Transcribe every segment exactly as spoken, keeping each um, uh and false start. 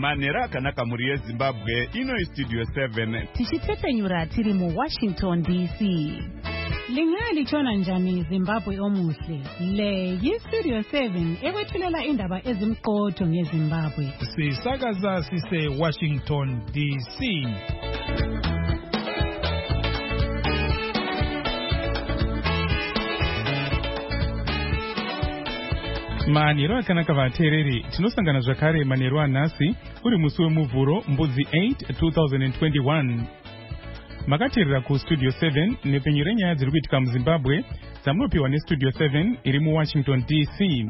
Manera akanaka muri yeZimbabwe ino istudio seven. Tichitepenyura tiri mu Washington D C. Lingali chona njani Zimbabwe omuhle. Le yistudio seven ekwethulela indaba ezimqotho ngeZimbabwe. Sisakaza sise Washington D C. Manero akanaka vateereri tinosangana zvakare manero anhasi uri musi wemuvhuro mbudzi eight twenty twenty-one. Makateerera kustudio seven nepenyu renyaya dziri kuitika muZimbabwe dzamunopiwa nestudio seven iri muWashington D C.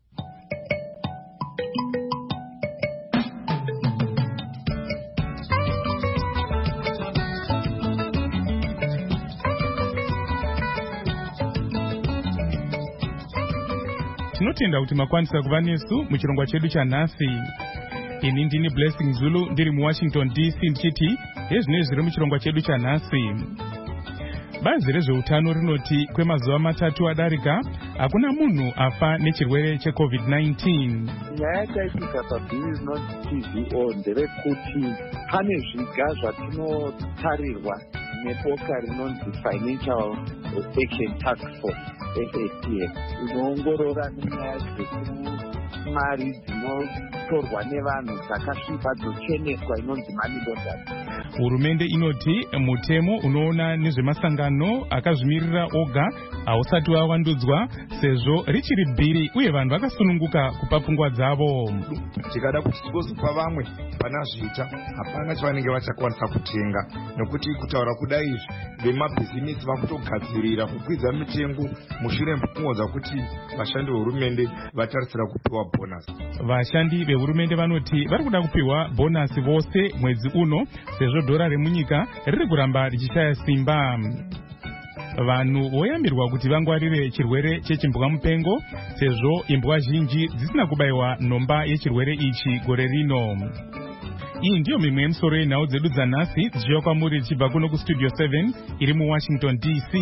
Tinotenda kuti makwanisa kuva nesu muchirongwa chedu chanhasi. Ini ndini Blessing Zulu ndiri muWashington D C ndichiti hezvinezvi zviri muchirongwa chedu chanhasi. Bazi rezveutano rinoti kwemazuva matatu adarika hakuna munhu afa nechirwere checovid nineteen. Nyaya yakaitika pabhiri rinonzi T V O nderekuti pane zviga zvatinotarirwa neboka rinonzi Financial Action Task Force F A T F inoongorora nenyaya dzekumari dzinotorwa nevanhu dzakasvipa dzocheneswa inonzi money laundering. Hurumende inoti mutemo unoona nezvemasangano akazvimirira oga hausati wavandudzwa sezvo richiri bhiri uye vanhu vakasununguka kupa pfungwa dzavo. Tikada kuti tigozopa vamwe pana zviita hapana chavanenge vachakwanisa kutenga nokuti kutaura kudai izvi vemabhizinesi vakutogadzirira kukwidza mitengo mushure mekungodza kuti vashandi vehurumende vatarisira kupiwa bonasi. Vashandi vehurumende vanoti vari kuda kupiwa bonasi vose mwedzi uno sezvo dhora remunyika riri kuramba richishaya simba. Vanhu voyambirwa kuti vangwarire chirwere chechimbwa mupengo sezvo imbwa zhinji dzisina kubayiwa nhomba yechirwere ichi gore rino. Iyi ndiyo mimwe yemisoro yenhau dzedu dzanhasi dzichiuya kwamuri dzichibva kuno kustudio seven iri muWashington D C.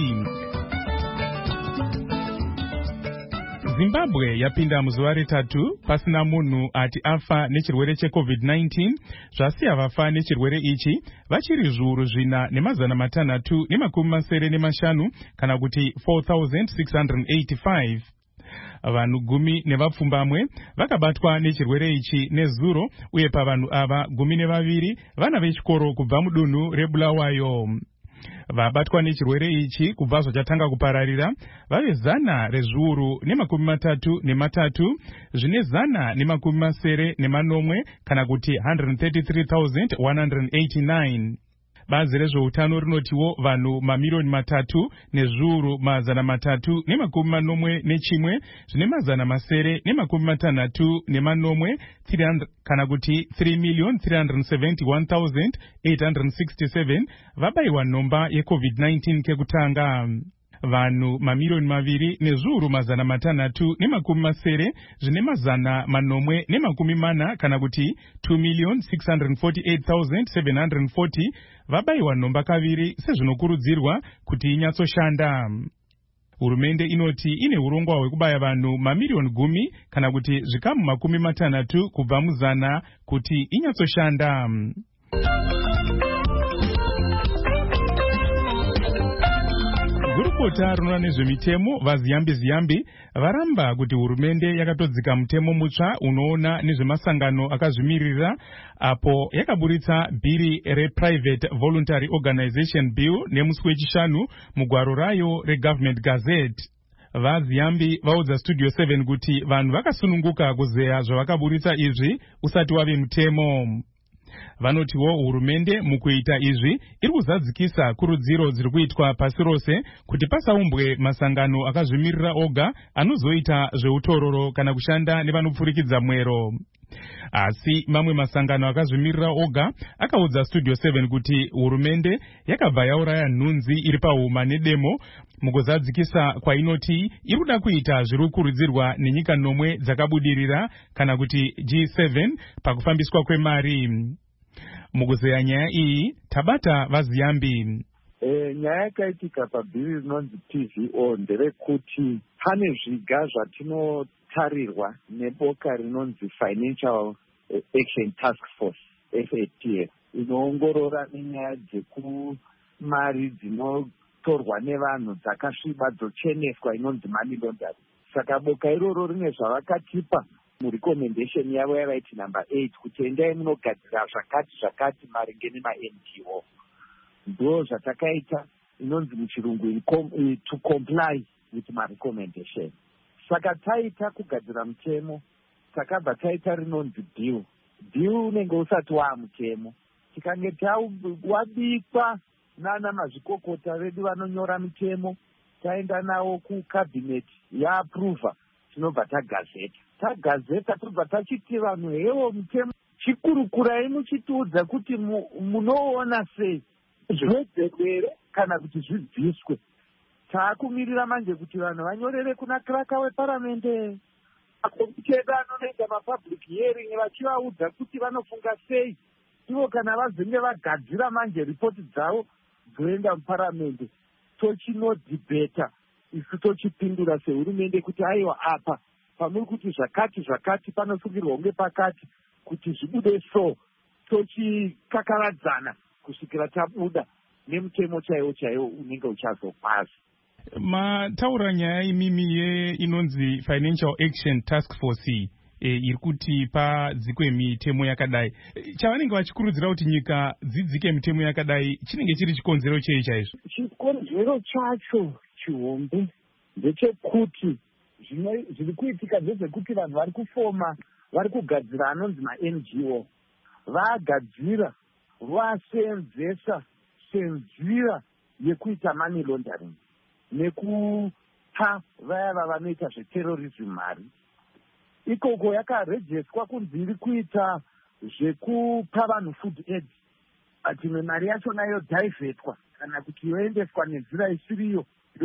Zimbabwe yapinda muzuva retatu pasina munhu ati afa nechirwere checovid nineteen zvasiya vafa nechirwere ichi vachiri zviuru zvina nemazana matanhatu nemakumi masere nemashanu kana kuti four thousand six hundred eighty-five. Vanhu gumi nevapfumbamwe vakabatwa nechirwere ichi nezuro uye pavanhu ava gumi nevaviri vana vechikoro kubva mudunhu reBulawayo. Vabatwa nechirwere ichi kubva zvachatanga kupararira vave zana rezviuru nemakumi matatu nematatu zvine zana nemakumi masere nemanomwe kana kuti one hundred thirty-three thousand one hundred eighty-nine. Bazi rezveutano rinotiwo vanhu mamiliyoni matatu nezviuru mazana matatu nemakumi manomwe nechimwe zvine mazana masere nemakumi matanhatu nemanomwe kana kuti three million three hundred seventy-one thousand eight hundred sixty-seven vabayiwa nhomba yecovid nineteen kekutanga. Vanhu mamiliyoni maviri nezviuru mazana matanhatu nemakumi masere zvine mazana manomwe nemakumi mana kana kuti two million six hundred forty-eight thousand seven hundred forty vabayiwa nhomba kaviri sezvinokurudzirwa kuti inyatsoshanda. Hurumende inoti ine urongwa hwekubaya vanhu mamiliyoni gumi kana kuti zvikamu makumi matanhatu kubva muzana kuti inyatsoshanda. Gurukota rinoona nezvemitemo vaZiyambi Ziyambi varamba kuti hurumende yakatodzika mutemo mutsva unoona nezvemasangano akazvimirira apo yakaburitsa bhiri rePrivate Voluntary Organization Bill nemusi wechishanu mugwaro rayo reGovernment Gazette. VaZiyambi vaudza Studio seven kuti vanhu vakasununguka kuzeya zvavakaburitsa izvi usati wave mutemo. Vanotiwo hurumende mukuita izvi iri kuzadzikisa kurudziro dziri kuitwa pasi rose kuti pasaumbwe masangano akazvimirira oga anozoita zveutororo kana kushanda nevanopfurikidza mwero. Asi mamwe masangano akazvimirira oga akaudza Studio seven kuti hurumende yakabva yauraya nhunzi iri pahuma nedemo mukuzadzikisa kwainoti iri kuda kuita zviri kukurudzirwa nenyika nomwe dzakabudirira kana kuti G seven pakufambiswa kwemari. Mukuzeya nyaya iyi tabata vaZiyambi. E, nyaya yakaitika pabhiri rinonzi T V O nderekuti pane zviga zvatinotarirwa neboka rinonzi Financial Action Task Force F A T F inoongorora nenyaya dzekumari dzinotorwa nevanhu dzakasviba dzocheneswa inonzi money laundering. Saka boka iroro rine zvavakatipa murecommendation yavo yavaiti number eight kuti endai munogadzira zvakati zvakati maringe nema-N G O. Ndo zvatakaita inonzi muchirungu to comply with my recommendation. Saka taita kugadzira mutemo, takabva taita rinonzi bill. Bill unenge usati waamutemo. Tikange wabikwa nana mazvikokota vedu vanonyora mitemo, taenda nawo kucabinet yaapruva, tinobva tagazeta. Tagazeta tobva tachiti vanhu hewo mutemo chikurukurai muchitiudza kuti munoona sei zvodzekere kana kuti zvidziswe. Taakumirira manje kuti vanhu vanyorere kuna kraka weparamende, makomiti edu anonoita mapublic hearing vachivaudza kuti vanofunga sei. Ivo kana vazenge vagadzira manje ripoti dzavo dzoenda muparamende, tochinodhibheta isu tochipindura sehurumende kuti aiwa apa pamuri kuti zvakati zvakati panosungirwa kunge pakati kuti zvibude so, tochikakaradzana kusvikira tabuda nemutemo chaiwo chaiwo unenge uchazopasa. Mataura nyaya imimi ye inonzi Financial Action Task Force e, iri kuti padzikwe mitemo yakadai. Chavanenge vachikurudzira kuti nyika dzidzike mitemo yakadai chinenge chiri chikonzero chei chaizvo? Chikonzero chacho chihombe ndechekuti zviri kuitika ndezvekuti vanhu vari kufoma, vari kugadzira anonzi ma-N G O, vagadzira vaseenzesa senzira yekuita money laundering nekupa vaya vanoita zveterrorism mari. Ikoko yakarejestwa kunzi iri kuita zvekupa vanhu food aid, ati mari yachona yodhivhetwa kana kuti yoendeswa nenzira isiriyo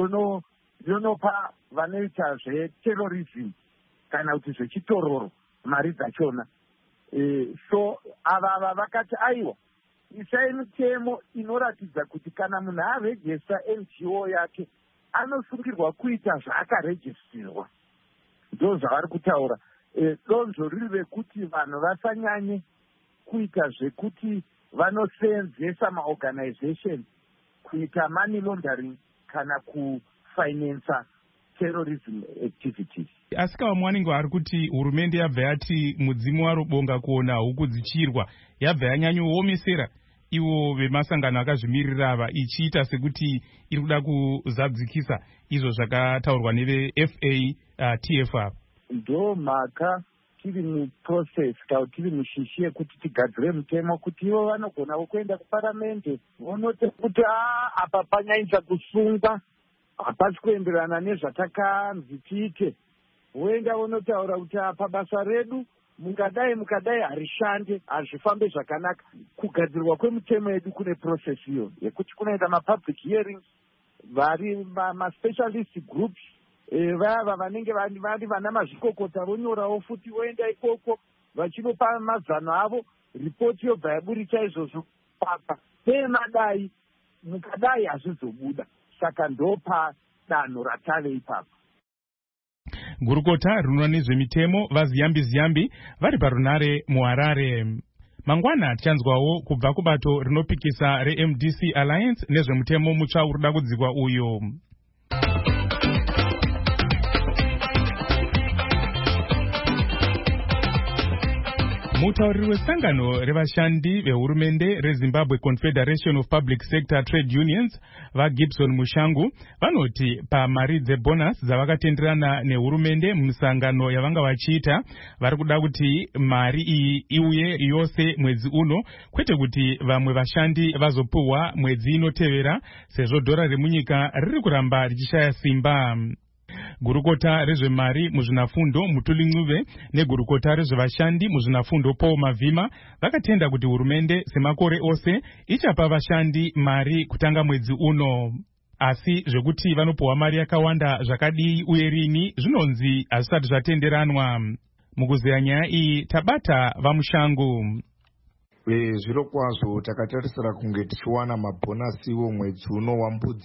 yonopa vanoita zveterrorism kana kuti zvechitororo mari dzachona. E, so ava vakati aiwa isai mitemo inoratidza kuti kana munhu arejesta N G O yake anosungirwa kuita zvaakarejistirwa. Ndo zvavari kutaura. E, donzvo riri rekuti vanhu vasanyanye kuita zvekuti vanoseenzesa maorganization kuita money laundering kana kufinansa terrorism activities. Asi kava mwanenge ari kuti hurumende yabva yati mudzimu waro bonga kuona huku dzichirwa, yabva yanyanyoomesera ivo vemasangano akazvimirira ava ichiita sekuti iri kuda kuzadzikisa izvo zvakataurwa neve-F A T F apa. Ndo mhaka tiri muprocess kana tiri mushishi yekuti tigadzire mutemo kuti ivo vanogona kuenda kuparamende vonoti kuti apa panyaidza kusungwa hapasi kuenderana nezvatakanzi tiite, voenda vonotaura kuti apa basa redu mungadai mukadai harishande, hazvifambe zvakanaka. Kugadzirwa kwemutemo yedu kune process iyo yekuti kunoita mapublic hearings, vari maspecialist groups, e, vaya vanenge vari vana mazvikokota vonyorawo futi voenda ikoko vachinopa mazano avo, ripoti yobva yaburika izvozvo papa pemadai mukadai hazvizobuda. Saka ndopa danho ratave ipapo. Gurukota rinoona nezvemitemo vaZiyambi Ziyambi vari parunare muHarare. Mangwana tichanzwawo kubva kubato rinopikisa re-M D C Alliance nezvemutemo mutsva urikuda kudzikwa uyo. Mutauriri wesangano revashandi vehurumende reZimbabwe Confederation of Public Sector Trade Unions vaGibson Mushangu vanoti pamari dzebonus dzavakatenderana nehurumende musangano yavanga vachiita vari kuda kuti mari iyi iuye yose mwedzi uno, kwete kuti vamwe vashandi vazopuhwa mwedzi inotevera sezvo dhora remunyika riri kuramba richishaya simba. Gurukota rezvemari muzvinafundo Mutuli Ncube negurukota rezvevashandi muzvinafundo Paul Mavhima vakatenda kuti hurumende semakore ose ichapa vashandi mari kutanga mwedzi uno. Asi zvekuti vanopuhwa mari yakawanda zvakadii uye rini zvinonzi hazvisati zvatenderanwa. Mukuzeya nyaya iyi tabata vaMushangu. Zviro kwazvo takatarisira kunge tichiwana mabhonasiwo mwedzi uno waMbudzi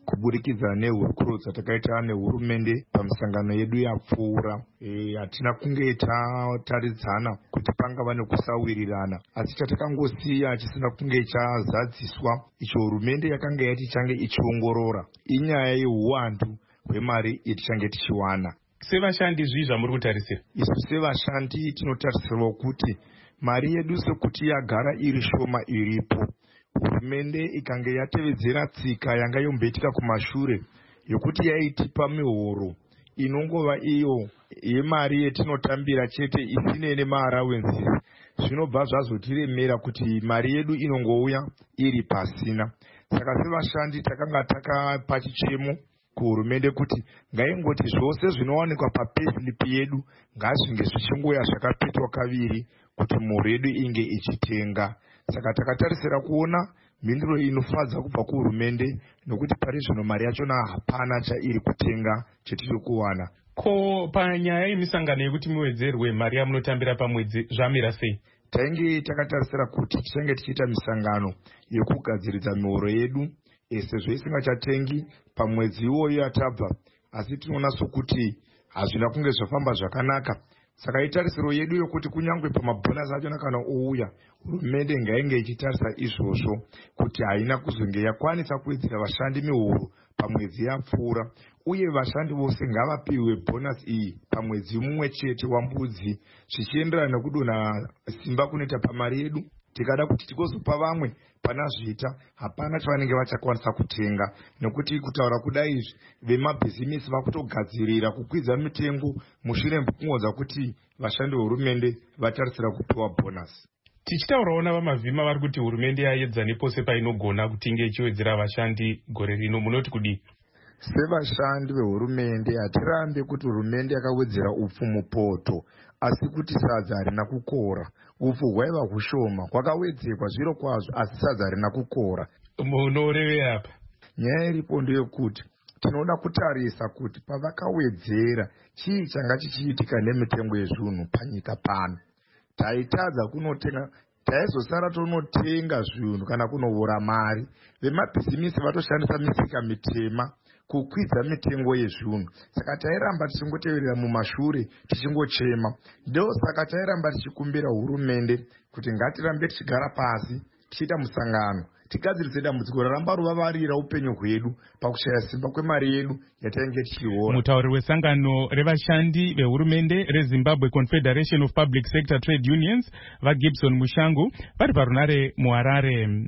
kuburikidza nehurukuro dzatakaita nehurumende pamusangano yedu yapfuura. E, hatina kunge tataridzana kuti pangava nekusawirirana, asi chatakangosiya chisina kunge chazadziswa icho hurumende yakanga yati change ichiongorora inyaya yehuwandu hwemari yetichange tichiwana. Sevashandi zvii zvamuri kutarisira? Isu sevashandi tinotarisirwa kuti mari yedu sekuti yagara iri shoma iripo, hurumende ikange yatevedzera tsika yanga yombetika kumashure yokuti yaitipa mihoro inongova iyo yemari yetinotambira chete isine nemaarawenzisi, zvinobva zvazotiremera kuti mari yedu inongouya iri pasina. Saka sevashandi takanga takapa chichemo kuhurumende kuti ngaingoti zvose zvinowanikwa papayslip yedu ngazvinge zvichingoya zvakapetwa kaviri kuti mhuri yedu inge ichitenga. Saka takatarisira kuona mhinduro inofadza kubva kuhurumende nokuti pari zvino mari yachona hapana chairi kutenga chetiri kuwana. Ko panyaya yemisangano yekuti muwedzerwe mari yamunotambira pamwedzi zvamira sei? Tainge takatarisira kuti tichange tichiita misangano yekugadziridza mihoro yedu sezvo isingachatengi pamwedzi iwoyo yatabva, asi tinoona sokuti hazvina kunge zvafamba zvakanaka. Saka itarisiro yedu yokuti kunyangwe pamabhonasi achona kana ouya, hurumende ngainge ichitarisa izvozvo kuti haina kuzonge yakwanisa kuwedzera vashandi mihoro pamwedzi yapfuura, uye vashandi vose ngavapiwe bhonasi iyi pamwedzi mumwe chete wambudzi, zvichienderana nekudonha simba kunoita pamari yedu. Tikada kuti tikozopa vamwe pana zvita, hapana chavanenge vachakwanisa kutenga, nekuti kutaura kudai izvi vemabhizimisi vakutogadzirira kukwidza mitengo mushure mekungodza kuti vashandi vehurumende vatarisira kupiwa bhonasi. Tichitaurawo navamavhima vari kuti hurumende yaedza nepose painogona kuti inge ichiwedzera vashandi gore rino, munoti kudii? Sevashandi vehurumende hatirambe kuti hurumende yakawedzera upfu mupoto, asi kuti sadza harina kukora. Upfu hwaiva hushoma, hwakawedzerwa zviro kwazvo, asi sadza harina kukora. Munorevei apa? Nyaya iripo ndeyekuti tinoda kutarisa kuti pavakawedzera chii changa chichiitika nemitengo yezvinhu panyika pano. Taitadza kunotenga, taizosara tonotenga zvinhu kana kunohura mari. Vemabhizimisi vatoshandisa misika mitema kukwidza mitengo yezvinhu. Saka tairamba tichingoteverera mumashure tichingochema. Ndosaka tairamba tichikumbira hurumende kuti ngatirambe tichigara pasi tichiita musangano tigadzirise dambudziko raramba ruvavarira upenyu hwedu pakushaya simba kwemari yedu yatainge tichiona. Mutauri wesangano revashandi vehurumende reZimbabwe Confederation of Public Sector Trade Unions vaGibson Mushangu vari parunare muHarare.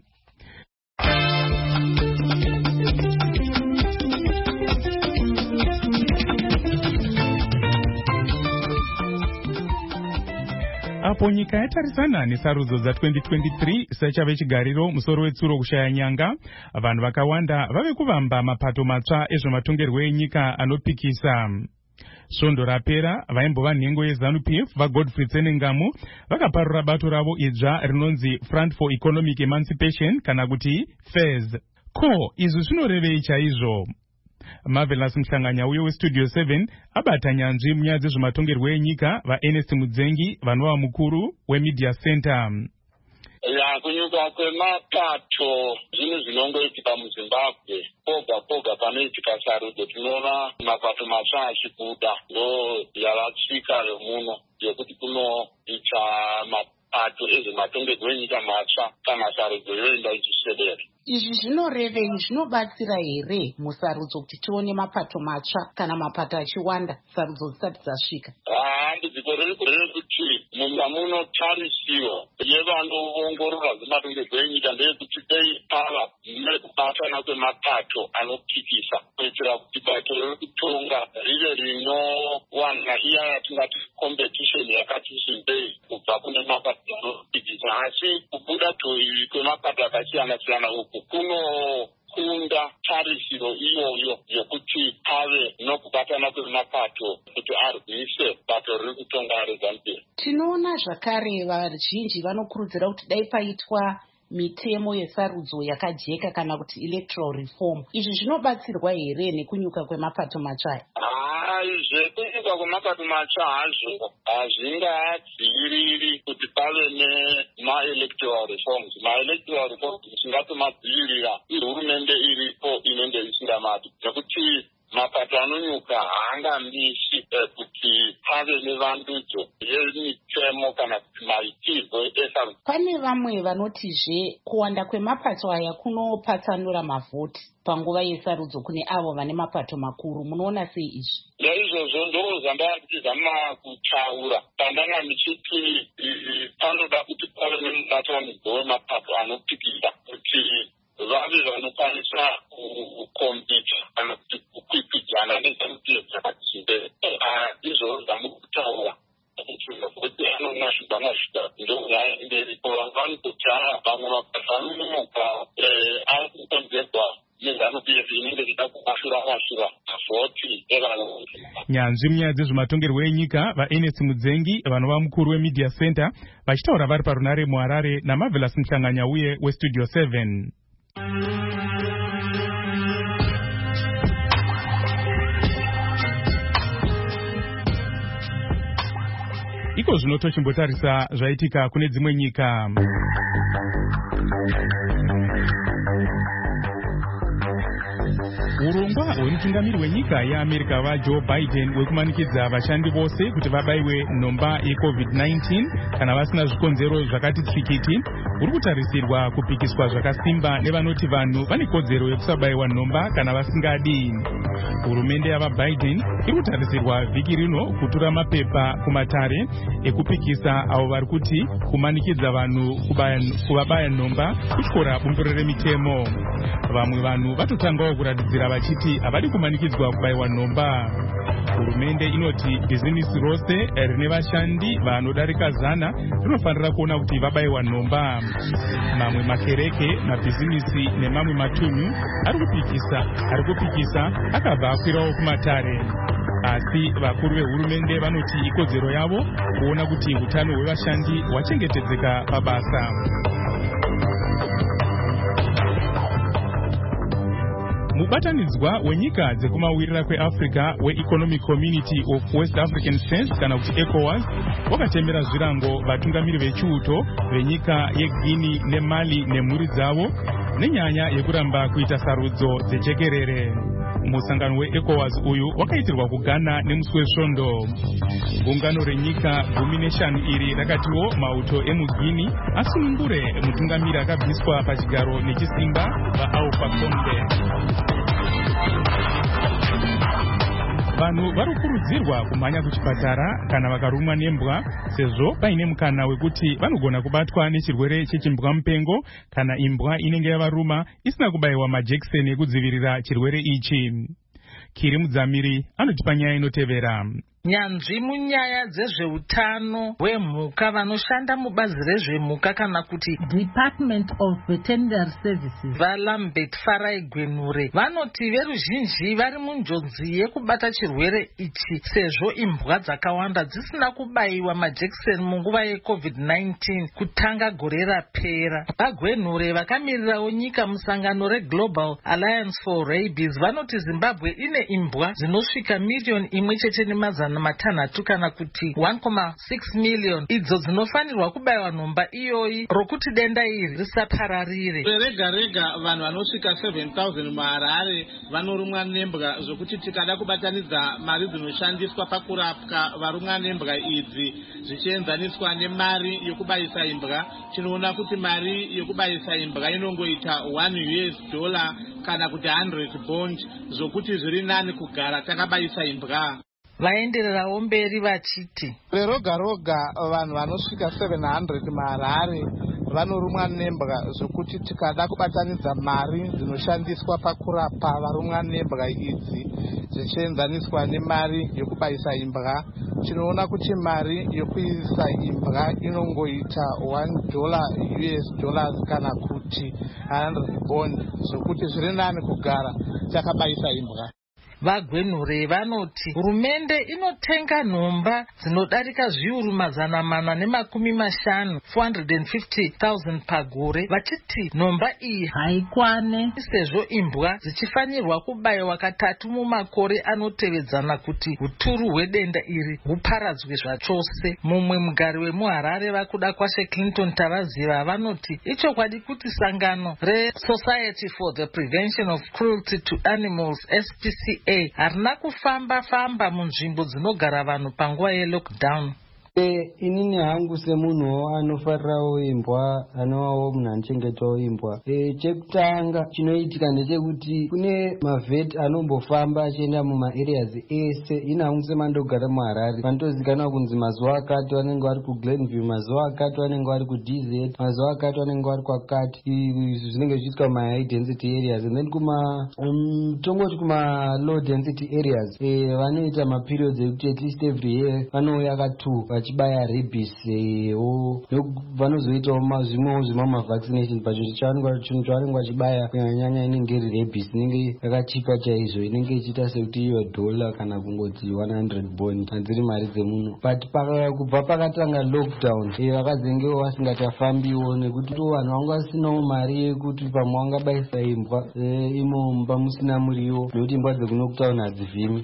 Apo nyika yatarisana nesarudzo dza-twenty twenty-three sechave chigariro musoro wetsuro kushaya nyanga, vanhu vakawanda vave kuvamba mapato matsva ezvematongerwo enyika anopikisa. Svondo rapera vaimbova nhengo yeZANU-P F vaGodfrey Tsenengamu vakaparura bato ravo idzva rinonzi Front for Economic Emancipation kana kuti F E Z. Ko izvi zvinorevei chaizvo? Marvelous Mhlanganya uye weStudio seven abata nyanzvi munyaya dzezvematongerwo enyika vaErnest Mudzengi vanova mukuru weMedia Center. Ya kunyuka kwemapato zvinhu zvinongoitika muZimbabwe poga poga panoitika sarudzo tinoona mapato matsva achikuda, ndo yavatsika remuno yekuti kunoita mapato ezvematongerwo enyika matsva kana sarudzo yoenda ichisvedera. Izvi zvinorevei, zvinobatsira here musarudzo kuti tione mapato matsva kana mapato achiwanda sarudzo dzisati dzasvika? Dambudziko riri kuti munyika munotarisiwa yevanoongorora zvematongerwo enyika ndeyekuti dei pava nekubatana kwemapato anopikisa kuitira kuti bato riri kutonga rive rinowana iya yatingati competition yakati simbei kubva kune mapato anopikisa, asi kubuda toivi kwemapato akasiyana siyana uku kunokunda tarisiro iyoyo yokuti pave nokubatana kwemapato kuti arwise bato riri kutonga reZANU-P F. Tinoona zvakare vazhinji vanokurudzira kuti dai paitwa mitemo yesarudzo yakajeka kana kuti electoral reform. Izvi zvinobatsirwa here nekunyuka kwemapato matsva? Haizve kunyika kwemapato matsva hazvo hazvingadziviriri kuti pave nemaelectoral reforms. Maelectoral reforms zvingatomadzivira ihurumende iripo inenge isingamati, nekuti mapato anonyuka haangamisi kuti pave nevandudzo yemitemo kana kuti maitirwo esarudzo. Pane vamwe vanotizve kuwanda kwemapato aya kunopatsanura mavhoti panguva yesarudzo kune avo vane mapato makuru. Munoona sei izvi? Naizvozvo ndo zvandazama kutaura pandanga ndichiti panoda kuti pave nemubatanidzwa wemapato anopikisa kuti vave vanokwanisa kukombita kana kuti kukwikwidzana nezvamutiro zvakati imberi. Izvo zvamukutaura kuti anonasvika nasvika ndonyaya imberipo vanototara vamwe mapato anononoka ari kukonzerwa nezvanopf inenge zida kumashura mashura vhoti evanhu. Nyanzvi munyaya dzezvematongerwo enyika vaEnesi Mudzengi vanova mukuru weMedia Center vachitaura vari parunare muHarare naMarvelous Muhlanganya uye weStudio seven. Iko zvino tochimbotarisa zvaitika kune dzimwe nyika. Urongwa hwemutungamiri wenyika yeAmerica vaJoe Biden wekumanikidza vashandi vose kuti vabaiwe nhomba yecovid nineteen kana vasina zvikonzero zvakati tsikiti uri kutarisirwa kupikiswa zvakasimba nevanoti vanhu vane kodzero yekusabayiwa nhomba kana vasingadi. Hurumende yavaBiden iri kutarisirwa vhiki rino kutura mapepa kumatare ekupikisa avo vari kuti kumanikidza vanhu kuvabaya nhomba kutyora bumbiro remitemo. Vamwe vanhu vatotangawo kuratidzira vachiti havadi kumanikidzwa kubayiwa nhomba. Hurumende inoti bhizinisi rose rine vashandi vanodarika zana rinofanira kuona kuti vabayiwa nhomba. Mamwe makereke, mabhizinisi nemamwe matunhu ari kupikisa ari kupikisa akabva akwirawo kumatare. Asi vakuru vehurumende vanoti ikodzero yavo kuona kuti utano hwevashandi hwachengetedzeka pabasa. Mubatanidzwa wenyika dzekumawirira kweAfrica weEconomic Community of West African States kana kuti ECOWAS wakatembera zvirango vatungamiri vechiuto venyika yeGuinea neMali nemhuri dzavo nenyaya yekuramba kuita sarudzo dzechekerere. Musangano weECOWAS uyu wakaitirwa kuGhana nemusi wesvondo. Gungano renyika gumi neshanu iri rakatiwo mauto emuGuinea asunungure mutungamiri akabviswa pachigaro nechisimba vaAlpha Conde. Vanhu varikurudzirwa kumhanya kuchipatara kana vakarumwa nembwa sezvo paine mukana wekuti vanogona kubatwa nechirwere chechimbwa mupengo kana imbwa inenge yavaruma isina kubayiwa majekiseni ekudzivirira chirwere ichi. Kiri Mudzamiri anotipa nyaya inotevera. Nyanzvi munyaya dzezveutano hwemhuka vanoshanda mubazi rezvemhuka kana kuti Department of Veterinary Services vaLambert Farai Gwenure vanoti veruzhinji vari munjodzi yekubata chirwere ichi sezvo imbwa dzakawanda dzisina kubayiwa majekiseni munguva yecovid nineteen kutanga gore rapera. VaGwenure vakamirirawo nyika musangano reGlobal Alliance for Rabies vanoti Zimbabwe ine imbwa dzinosvika miriyoni imwe chete nemazana matanhatu kana kuti one point six million idzo dzinofanirwa kubayiwa nhomba iyoyi rokuti denda iri risapararire. Rega rega vanhu vanosvika seven thousand muHarare vanorumwa nembwa zvokuti tikada kubatanidza mari dzinoshandiswa pakurapwa varumwa nembwa idzi zvichienzaniswa nemari yokubayisa imbwa tinoona kuti mari yokubayisa imbwa inongoita one U S dollar kana kuti one hundred bond zvokuti zviri nani kugara takabayisa imbwa. Vaendererawo mberi vachiti roga roga vanhu vanosvika seven hundred muHarare vanorumwa nembwa zvokuti tikada kubatanidza mari dzinoshandiswa pakurapa varumwa nembwa idzi zvichienzaniswa nemari yokubayisa imbwa tinoona kuti mari yokuisa imbwa inongoita one dollar U S dollars kana kuti one hundred bond zvokuti zviri nani kugara takabayisa imbwa. VaGwenure vanoti hurumende inotenga nhomba dzinodarika zviuru mazana mana nemakumi mashanu four hundred fifty thousand pagore, vachiti nhomba iyi haikwane sezvo imbwa dzichifanirwa kubayiwa katatu mumakore anotevedzana kuti uturu hwedenda iri huparadzwe zvachose. Mumwe mugari wemuHarare vakuda kwashe Clinton Tavaziva vanoti ichokwadi kuti sangano reSociety for the Prevention of Cruelty to Animals S P C A harina kufamba famba munzvimbo dzinogara vanhu panguva yelockdown. E, inini hangu semunhu anofarirawo imbwa, anowawo munhu anochengetawo imbwa. E, chekutanga chinoitika ndechekuti kune mavheti anombofamba achienda mumaareas ese. Ini hangu semandogara muHarare vanotozikanwa kunzi mazuva akati vanenge vari kuGlenview, mazuva akati vanenge vari kuD Z, mazuva akati vanenge vari kwakati. Izvi zvinenge zvichiitwa mumahigh density areas, and then kuma um, tongoti kuma low density areas e, vanoita maperiods ekuti at least every year vanouya katu vachibaya rabies o vanozoitawo zvimwewo zvimwe mavaccination pachinhu chavanenge vachibaya kunyanya inenge iri rabies inenge yakachipa chaizvo, inenge ichiita sekuti iyo dhola kana kungoti one hundred bond hadziri mari dzemunhu. But kubva pakatanga lockdown vakazengewo vasingachafambiwo nekuti vanhu vanga vasinawo mari yekuti pamwe vangabayisa imbwa imo mumba musina muriwo nekuti imbwa dzekunockdown hadzivhimi.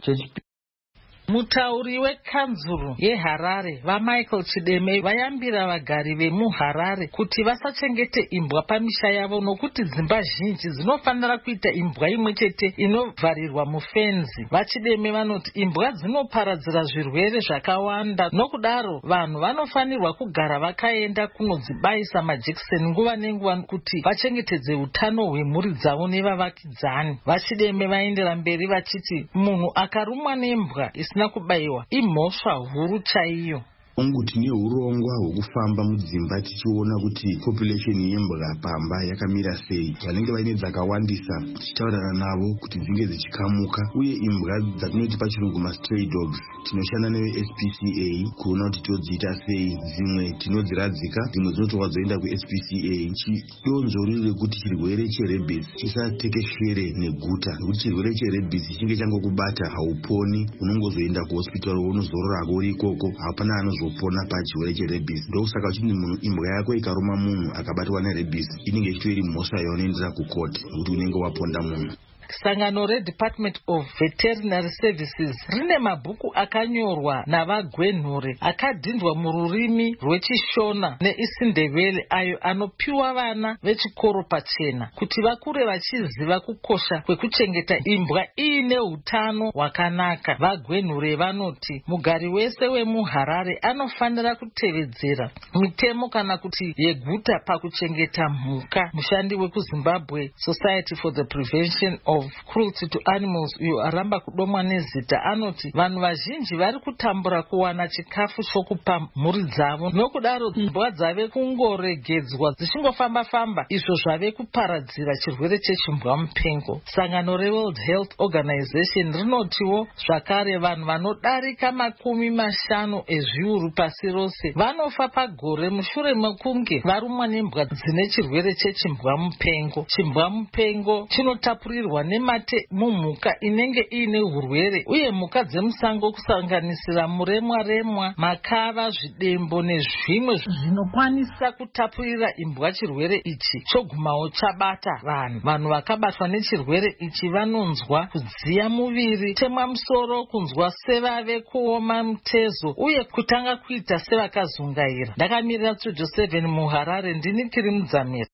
Mutauri wekanzuru yeHarare vaMichael Chideme vayambira vagari vemuHarare kuti vasachengete imbwa pamisha yavo nokuti dzimba zhinji dzinofanira kuita imbwa imwe chete inovharirwa mufenzi. VaChideme vanoti imbwa dzinoparadzira zvirwere zvakawanda, nokudaro vanhu vanofanirwa kugara vakaenda kunodzibayisa majekiseni nguva nenguva kuti vachengetedze utano hwemhuri dzavo nevavakidzani. VaChideme vaendera mberi vachiti munhu akarumwa nembwa isina kubayiwa imhosva huru chaiyo. Ongu tine urongwa hwekufamba mudzimba tichiona kuti population yembwa pamba yakamira sei. Vanenge vaine dzakawandisa tichitaurana navo kuti dzinge dzichikamuka, uye imbwa dzatinoti pachirungu mastray dogs tinoshanda newe S P C A kuona kuti todziita sei. Dzimwe tinodziradzika, dzimwe dzinotorwa dzoenda kuS P C A. Chidonzo riri kuti chirwere cherebis chisatekeshere neguta, nekuti chirwere cherebis chinge changokubata hauponi, unongozoenda kuhospital unozororako uri ikoko, hapana anozo zopona pachirwere cherebis. Ndokusaka uchiti munhu imbwa yako ikaruma munhu akabatwa nerebis inenge ichitori mhosva yaunoendera kukoti nekuti unenge waponda munhu. Sangano reDepartment of Veterinary Services rine mabhuku akanyorwa navaGwenure akadhindwa mururimi rwechishona neisindebele ayo anopiwa vana vechikoro pachena kuti vakure vachiziva kukosha kwekuchengeta imbwa iine hutano hwakanaka. VaGwenure vanoti mugari wese wemuHarare anofanira kutevedzera mitemo kana kuti yeguta pakuchengeta mhuka. Mushandi wekuZimbabwe Society for the Prevention of Cruelty to Animals uyo aramba kudomwa nezita anoti vanhu vazhinji vari kutambura kuwana chikafu chokupa mhuri dzavo, nokudaro imbwa dzave kungoregedzwa dzichingofamba famba, izvo zvave kuparadzira chirwere chechimbwa mupengo. Sangano reWorld Health Organization rinotiwo zvakare vanhu vanodarika makumi mashanu ezviuru pasi rose vanofa pagore mushure mekunge varumwa nembwa dzine chirwere chechimbwa mupengo. Chimbwa mupengo chinotapurirwa nemate mumhuka inenge iine urwere, uye mhuka dzemusango kusanganisira muremwa remwa, makava, zvidembo nezvimwe zvinokwanisa kutapurira imbwa chirwere ichi chogumawo chabata vanhu. Vanhu vakabatwa nechirwere ichi vanonzwa kudziya muviri, kutemwa musoro, kunzwa sevave kuoma mutezo uye kutanga kuita sevakazungaira. Ndakamirira Studio seven muHarare, ndini Kiri Mudzamira.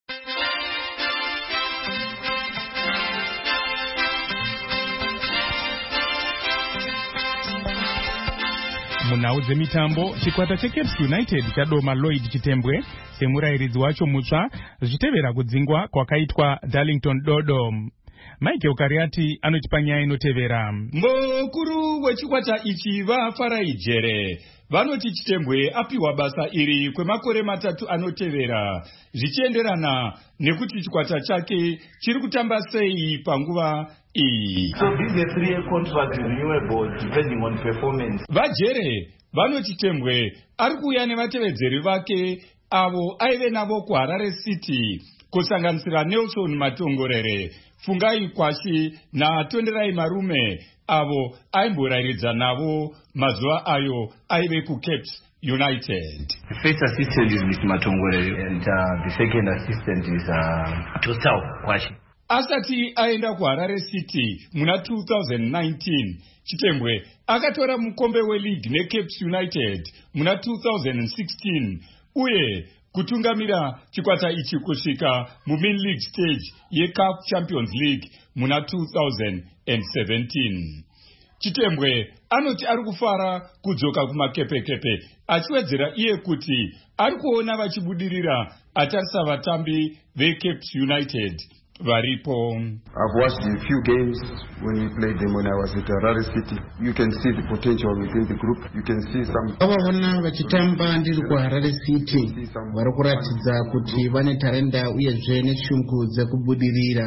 Munhau dzemitambo, chikwata cheCaps United chadoma Lloyd Chitembwe semurairidzi wacho mutsva zvichitevera kudzingwa kwakaitwa Darlington Dodom. Michael Kariati anotipa nyaya inotevera. Mukuru wechikwata ichi vaFarai Jere vanoti Chitembwe apiwa basa iri kwemakore matatu anotevera, zvichienderana nekuti chikwata chake chiri kutamba sei panguva iyi. So this is a three-year contract renewable depending on performance. VaJere vanoti Chitembwe ari kuuya nevatevedzeri vake avo aive navo kuHarare City kusanganisira Nelson Matongorere, Fungai Kwashi naTonderai Marume avo aimborairidza navo mazuva ayo aive kuCapes United. The first assistant is Mister Matongole and uh, the second assistant is uh, Tosao Kwashi. Asati aenda kuHarare City muna two thousand nineteen, Chitembwe akatora mukombe weLeague neCapes United muna two thousand sixteen, uye kutungamira chikwata ichi kusvika muMid League stage yeCAF Champions League muna two thousand seventeen. Chitembwe anoti ari kufara kudzoka kumakepekepe achiwedzera iye kuti ari kuona vachibudirira atarisa vatambi veCapes United varipo. I've watched a few games when we played them when I was at Harare City. You can see the potential within the group. You can see some. Avavona vachitamba ndiri kuHarare City vari kuratidza kuti vane tarenda uyezve neshungu dzekubudirira.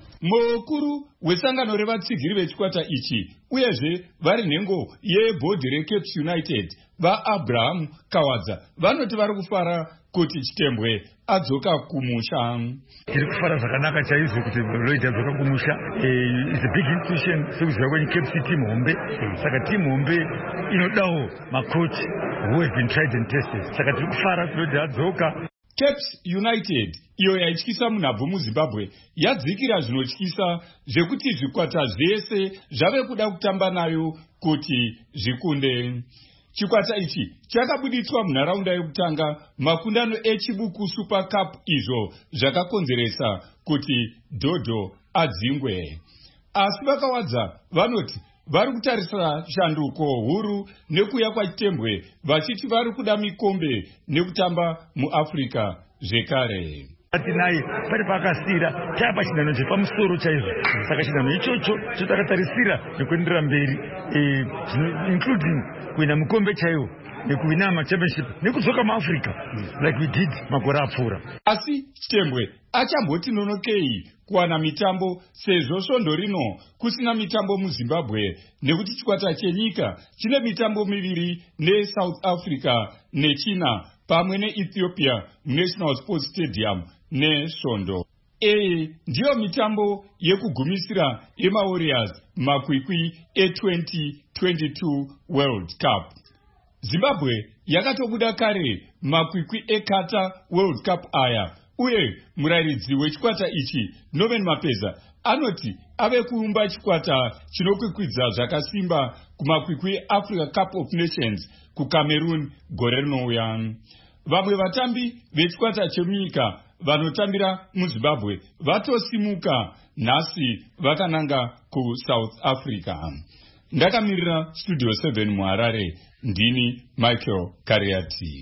Mukuru wesangano revatsigiri vechikwata ichi uyezve vari nhengo yebhodhi reCapes United vaAbraham Kawadza vanoti vari kufara kuti Chitembwe adzoka kumusha. Tiri kufara zvakanaka chaizvo kuti Lloyd adzoka kumusha. It's a big institution sekuziva kwenye Cape City team hombe. Saka team hombe inodawo macoach who have been tried and tested. Saka tiri kufara Lloyd adzoka. Capes United iyo yaityisa munhabvu muZimbabwe yadzikira zvinotyisa zvekuti zvikwata zvese zvave kuda kutamba nayo kuti zvikunde. Chikwata ichi chakabuditswa munharaunda yekutanga makundano echibuku Super Cup izvo zvakakonzeresa kuti Dhodho adzingwe. Asi vakawadza vanoti vari kutarisira shanduko huru nekuya kwaChitembwe vachiti vari kuda mikombe nekutamba muAfrica zvekare. Ati naye pari pakasira chapa chinano chepamusoro chaizvo. Saka chinano ichocho chotakatarisa nekuendera mberi including kuina mukombe chaiwo nekuwina machampionship nekudzoka muAfrica like we did makore apfuura. Asi Chitembwe achamboti nonokei kuwana mitambo sezvo svondo rino kusina mitambo muZimbabwe nekuti chikwata chenyika chine mitambo miviri neSouth Africa neChina pamwe neEthiopia National Sports Stadium nesvondo. Iyi ndiyo mitambo yekugumisira yemaWarriors makwikwi e-twenty twenty-two World Cup. Zimbabwe yakatobuda kare makwikwi eKatar World Cup aya, uye murairidzi wechikwata ichi Norman Mapeza anoti ave kuumba chikwata chinokwikwidza zvakasimba kumakwikwi Africa Cup of Nations kuCameroon gore rinouya. Vamwe vatambi vechikwata chemunyika vanotambira muZimbabwe vatosimuka nhasi vakananga kuSouth Africa. Ndakamirira Studio seven muHarare, ndini Michael Kariati.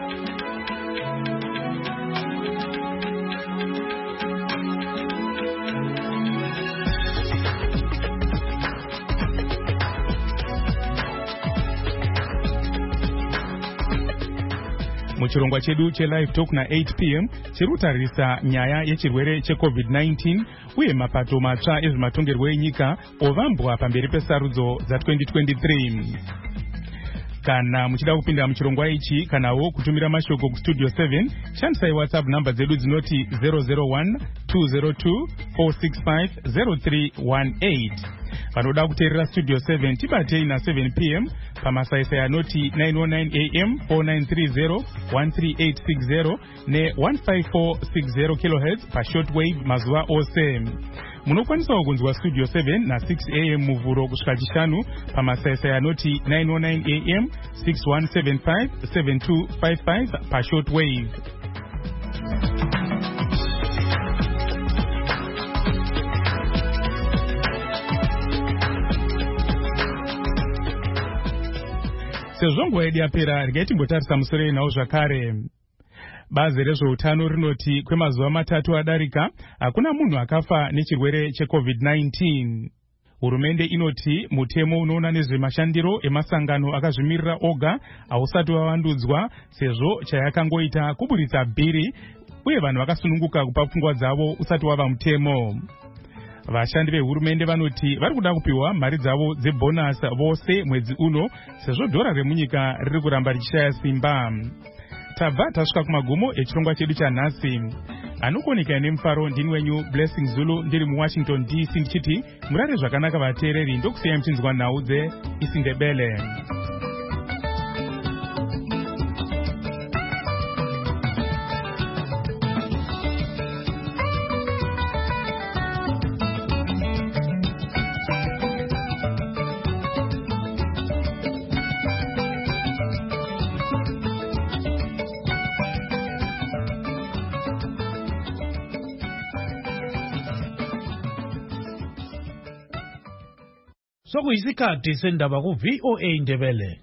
Muchirongwa chedu chelive talk na eight p m chirikutarisa nyaya yechirwere checovid nineteen uye mapato matsva ezvematongerwo enyika ovambwa pamberi pesarudzo dza-twenty twenty-three. Kana muchida kupinda muchirongwa ichi kanawo kutumira mashoko kustudio seven, shandisai WhatsApp namba dzedu dzinoti zero zero one two zero two four six five zero three one eight. Vanoda kuteerera Studio seven tibatei na seven p m pamasaisai anoti nine oh nine a m four nine three zero one three eight six zero ne one five four six zero kilohertz pashortwave mazuva ose. Munokwanisawo kunzwa Studio seven na six a m muvhuro kusvika chishanu pamasaisai anoti nine oh nine a m six one seven five seven two five five pashortwave. Sezvo nguva yedu yapera, regai timbotarisa musoro yenhau zvakare. Bazi rezveutano rinoti kwemazuva matatu adarika hakuna munhu akafa nechirwere checovid nineteen. Hurumende inoti mutemo unoona nezvemashandiro emasangano akazvimirira oga hausati wavandudzwa sezvo chayakangoita kuburitsa bhiri uye vanhu vakasununguka kupa pfungwa dzavo usati wava mutemo. Vashandi vehurumende vanoti vari kuda kupiwa mari dzavo dzebonus vose mwedzi uno sezvo dhora remunyika riri kuramba richishaya simba. Tabva tasvika kumagumo echirongwa chedu chanhasi. anokuoneka nemufaro ndini wenyu Blessing Zulu ndiri muWashington D C ndichiti murare zvakanaka vateereri ndokusiyai muchinzwa nhau dzeIsindebele. Sokuyisikhathi sendaba ku V O A Indebele.